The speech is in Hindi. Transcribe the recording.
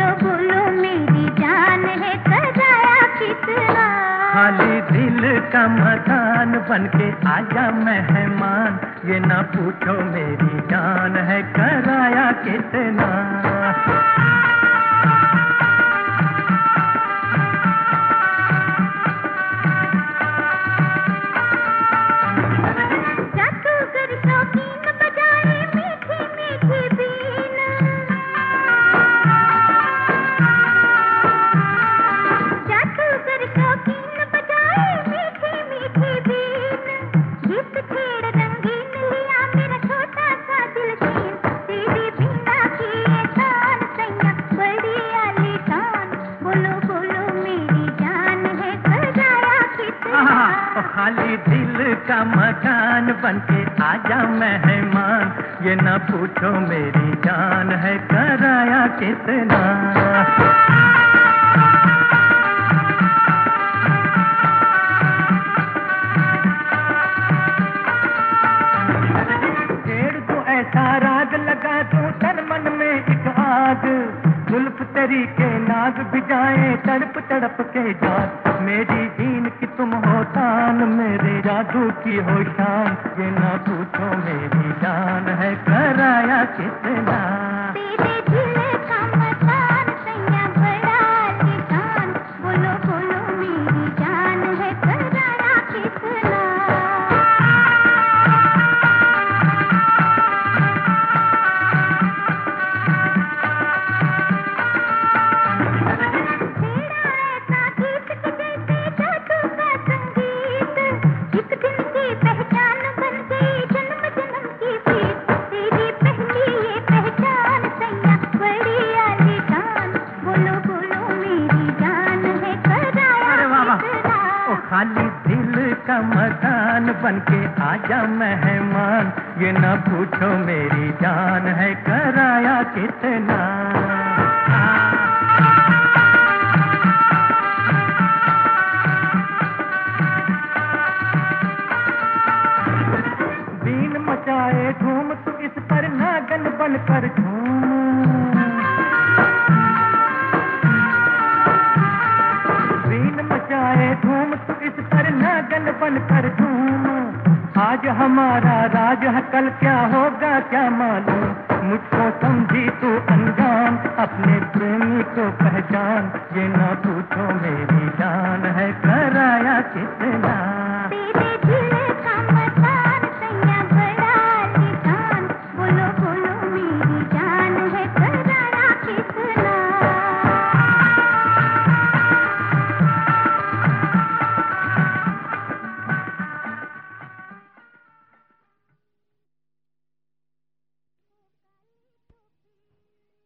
बोलो बोलो मेरी जान है कराया कितना। खाली दिल का मकान बनके आजा मेहमान, ये ना पूछो मेरी जान है कराया कितना। जादूगर शौकीन बजाए मीठी मीठी बीन, जादूगर शौकीन बजाए मीठी मीठी बीन, गीत छेड़ रंगीन लिया मेरा छोटा सा दिल छीन। तेरी बीना की ये तान सैया बड़ी आलीशान, बोलो बोलो मेरी जान है कराया कितना। खाली दिल का मकान बनके आजा मेहमान, ये ना पूछो मेरी जान है कराया कितना। छेड़ दो ऐसा राग लगा दूं तन मन में एक आग, जुल्फ तेरी के नाग भिजाए तड़प तड़प के जान। मेरी जीन की तुम हो तान, मेरे जादू की हो शान, ये ना पूछो मेरी जान है कराया कितना। तेरे दिल का मकान सैया बड़ा आलीशान, बोलो बोलो मेरी जान है कराया कितना। खाली दिल का मकान बनके आजा मेहमान, ये ना पूछो मेरी जान है कराया कितना। बीन मचाए धूम तू इस पर नागन बनकर झूम, बीन मचाए धूम तू इस पर नागन बनकर झूम। आज हमारा राज है कल क्या होगा क्या मालूम, मुझको समझी तू अनजान अपने प्रेमी को पहचान, ये ना पूछो मेरी जान है कराया कितना।